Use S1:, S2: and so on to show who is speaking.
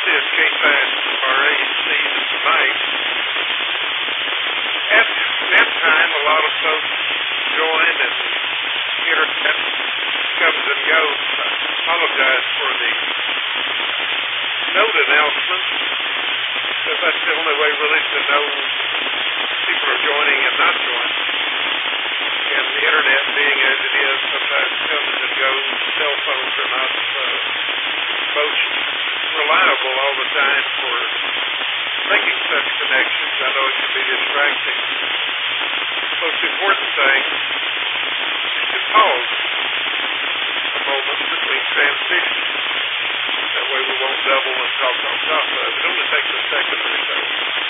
S1: see Escape Pass or AEC tonight. At that time, a lot of folks joined and the internet comes and goes. I apologize for the note announcement, because that's the only way really to know people are joining and not joining. And the internet being as it is, sometimes comes and goes. Cell phones are not most reliable all the time for making such connections. I know it can be distracting. The most important thing is to pause a moment between transitions. That way we won't double and talk on top of it. It only takes a second or so.